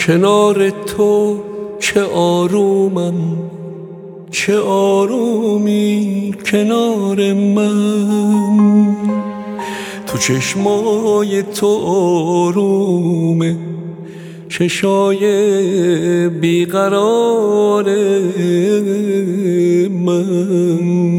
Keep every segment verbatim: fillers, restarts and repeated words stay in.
کنار تو چه آرومم، چه آرومی کنار من. تو چشمای تو آرومه، چشای بیقرار من.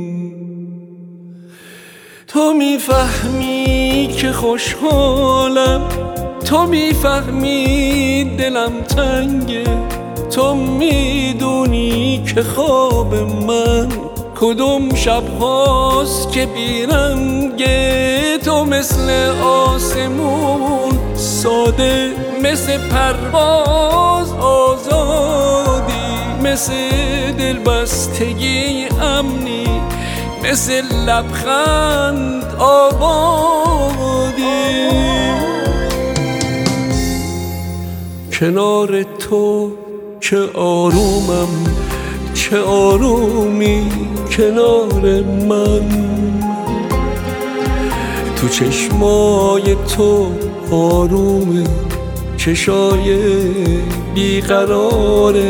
تو میفهمی که خوشحالم، تو میفهمی دلم تنگه، تو میدونی که خواب من کدوم شب هاست که بیرنگه. تو مثل آسمون ساده، مثل پرواز آزادی، مثل دلبستگی امنی، مثل لبخند آبادی. کنار تو چه آرومم، چه آرومی کنار من. تو چشمای تو آرومه، چشای بیقرار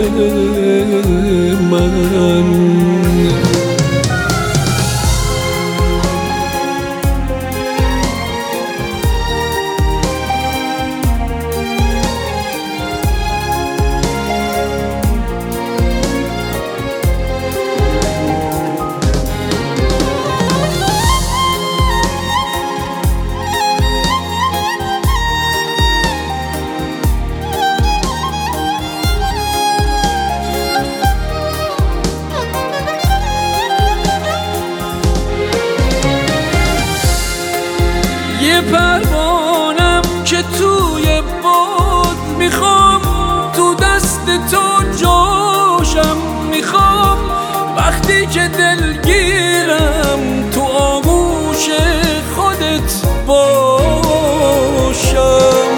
من. یه پروانم که توی باد میخوام، تو دست تو جاشم میخوام. وقتی که دلگیرم تو آغوش خودت باشم.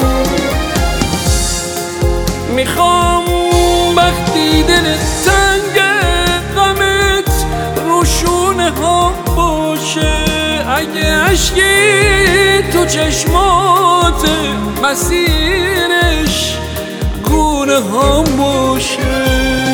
میخوام وقتی دلت تنگه غمت رو شونه ها باشه. اگه عشقی تو چشمات مسیرش گونه ها باشه.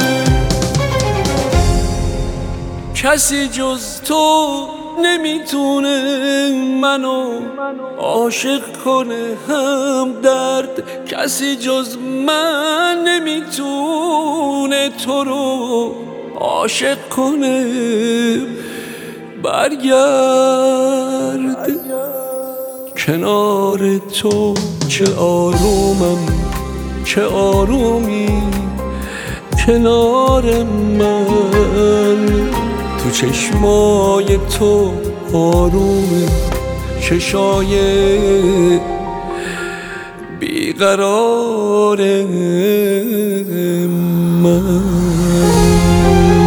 کسی جز تو نمیتونه منو عاشق کنه هم درد. کسی جز من نمیتونه تو رو عاشق کنه. برگرد کنار تو چه آرومم، چه آرومی کنار من. تو چشمای تو آرومه، چشای بیقرار من.